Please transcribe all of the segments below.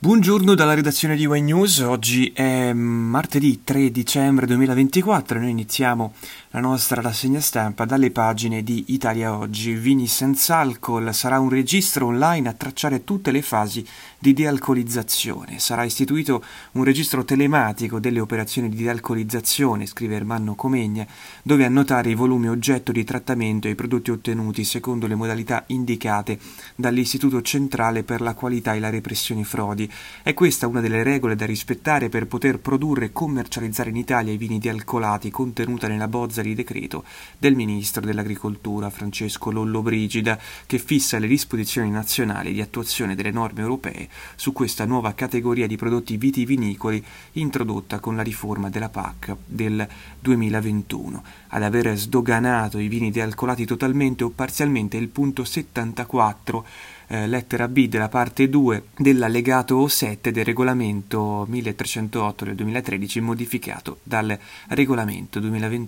Buongiorno dalla redazione di Wine News, oggi è martedì 3 dicembre 2024 e noi iniziamo la nostra rassegna stampa dalle pagine di Italia Oggi. Vini senza alcol, sarà un registro online a tracciare tutte le fasi di dealcolizzazione. Sarà istituito un registro telematico delle operazioni di dealcolizzazione, scrive Ermanno Comegna, dove annotare i volumi oggetto di trattamento e i prodotti ottenuti secondo le modalità indicate dall'Istituto Centrale per la Qualità e la Repressione Frodi. È questa una delle regole da rispettare per poter produrre e commercializzare in Italia i vini dealcolati, contenuta nella bozza di decreto del Ministro dell'Agricoltura Francesco Lollobrigida, che fissa le disposizioni nazionali di attuazione delle norme europee su questa nuova categoria di prodotti vitivinicoli introdotta con la riforma della PAC del 2021. Ad aver sdoganato i vini dealcolati totalmente o parzialmente il punto 74 lettera B della parte 2 dell'allegato 7 del regolamento 1308 del 2013 modificato dal regolamento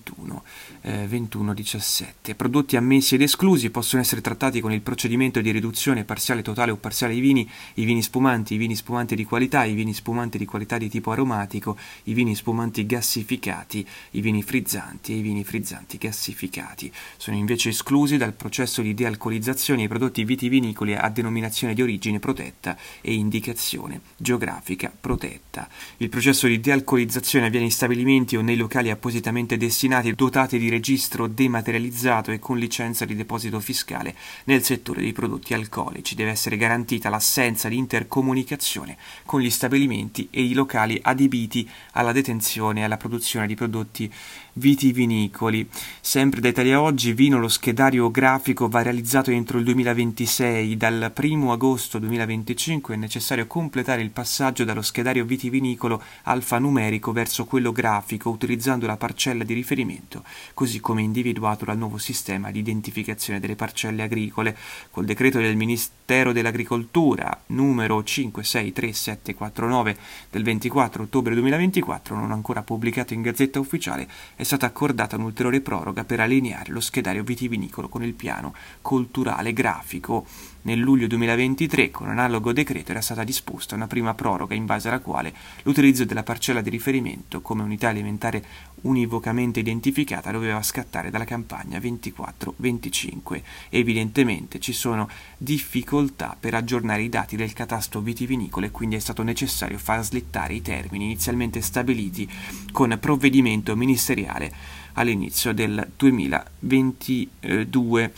2021-2117. Prodotti ammessi ed esclusi possono essere trattati con il procedimento di riduzione parziale, totale o parziale i vini spumanti di qualità, i vini spumanti di qualità di tipo aromatico, i vini spumanti gassificati, i vini frizzanti e i vini frizzanti gassificati. Sono invece esclusi dal processo di dealcolizzazione i prodotti vitivinicoli a denominazione di origine protetta e indicazione geografica protetta. Il processo di dealcolizzazione avviene in stabilimenti o nei locali appositamente destinati dotati di registro dematerializzato e con licenza di deposito fiscale nel settore dei prodotti alcolici. Deve essere garantita l'assenza di intercomunicazione con gli stabilimenti e i locali adibiti alla detenzione e alla produzione di prodotti vitivinicoli. Sempre da Italia Oggi, vino lo schedario grafico va realizzato entro il 2026. Dal 1 agosto 2025 è necessario completare il passaggio dallo schedario vitivinicolo alfanumerico verso quello grafico utilizzando la parcella di riferimento, così come individuato dal nuovo sistema di identificazione delle parcelle agricole. Col decreto del Ministero dell'Agricoltura numero 563749 del 24 ottobre 2024, non ancora pubblicato in Gazzetta Ufficiale, è stata accordata un'ulteriore proroga per allineare lo schedario vitivinicolo con il piano culturale grafico. Nel luglio 2023, con analogo decreto, era stata disposta una prima proroga in base alla quale l'utilizzo della parcella di riferimento come unità alimentare univocamente identificata doveva scattare dalla campagna 24-25. Evidentemente ci sono difficoltà per aggiornare i dati del catasto vitivinicolo e quindi è stato necessario far slittare i termini inizialmente stabiliti con provvedimento ministeriale all'inizio del 2022.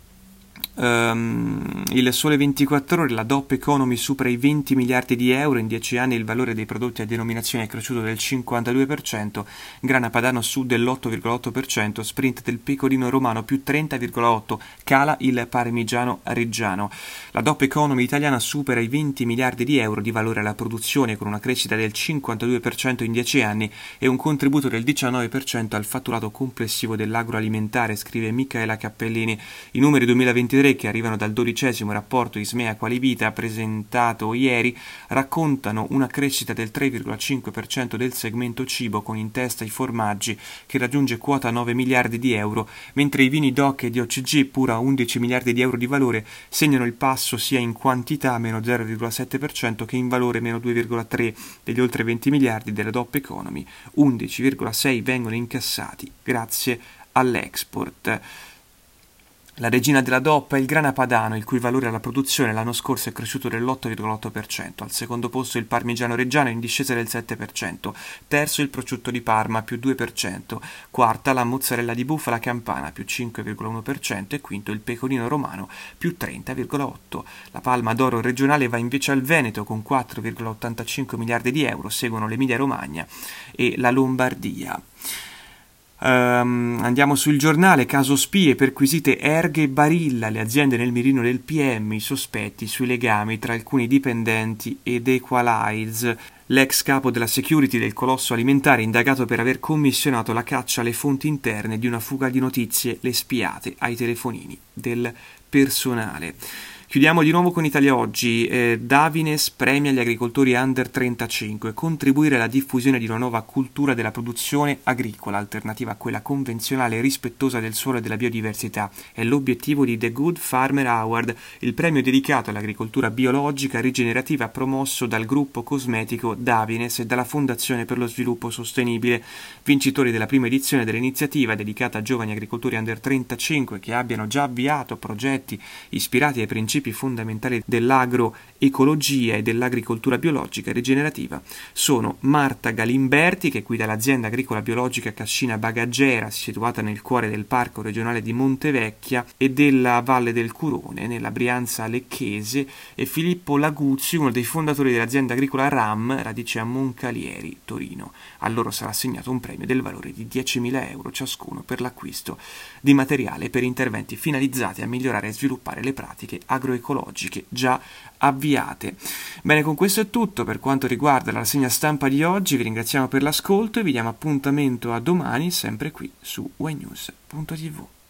Il Sole 24 Ore, la DOP Economy supera i 20 miliardi di euro, in 10 anni il valore dei prodotti a denominazione è cresciuto del 52%, Grana Padano Sud dell'8,8%, Sprint del Pecorino Romano più 30,8%, cala il Parmigiano Reggiano. La DOP Economy italiana supera i 20 miliardi di euro di valore alla produzione con una crescita del 52% in 10 anni e un contributo del 19% al fatturato complessivo dell'agroalimentare, scrive Michaela Cappellini. I numeri 2023 che arrivano dal 12° rapporto Ismea Qualivita presentato ieri raccontano una crescita del 3,5% del segmento cibo con in testa i formaggi che raggiunge quota 9 miliardi di euro, mentre i vini DOC e di OCG pura 11 miliardi di euro di valore segnano il passo sia in quantità meno 0,7% che in valore meno 2,3% degli oltre 20 miliardi della DOP Economy. 11,6 vengono incassati grazie all'export. La regina della DOP è il Grana Padano, il cui valore alla produzione l'anno scorso è cresciuto dell'8,8%. Al secondo posto il Parmigiano Reggiano in discesa del 7%. Terzo il prosciutto di Parma, più 2%. Quarta la mozzarella di bufala campana, più 5,1%. E quinto il pecorino romano, più 30,8%. La palma d'oro regionale va invece al Veneto con 4,85 miliardi di euro. Seguono l'Emilia Romagna e la Lombardia. Andiamo sul Giornale, caso spie, perquisite Erghe e Barilla, le aziende nel mirino del PM, i sospetti sui legami tra alcuni dipendenti ed Equalize. L'ex capo della security del colosso alimentare indagato per aver commissionato la caccia alle fonti interne di una fuga di notizie, le spiate ai telefonini del personale. Chiudiamo di nuovo con Italia Oggi. Davines premia gli agricoltori under 35, contribuire alla diffusione di una nuova cultura della produzione agricola, alternativa a quella convenzionale e rispettosa del suolo e della biodiversità. È l'obiettivo di The Good Farmer Award, il premio dedicato all'agricoltura biologica e rigenerativa promosso dal gruppo cosmetico Davines e dalla Fondazione per lo Sviluppo Sostenibile. Vincitori della prima edizione dell'iniziativa dedicata a giovani agricoltori under 35 che abbiano già avviato progetti ispirati ai principi fondamentali dell'agroecologia e dell'agricoltura biologica e rigenerativa sono Marta Galimberti, che guida l'azienda agricola biologica Cascina Bagaggera, situata nel cuore del parco regionale di Montevecchia e della Valle del Curone, nella Brianza lecchese, e Filippo Laguzzi, uno dei fondatori dell'azienda agricola RAM, radice a Moncalieri, Torino. A loro sarà assegnato un premio del valore di 10.000 euro ciascuno per l'acquisto di materiale per interventi finalizzati a migliorare e sviluppare le pratiche agroecologiche già avviate. Bene, con questo è tutto per quanto riguarda la rassegna stampa di oggi. Vi ringraziamo per l'ascolto e vi diamo appuntamento a domani, sempre qui su ynews.tv.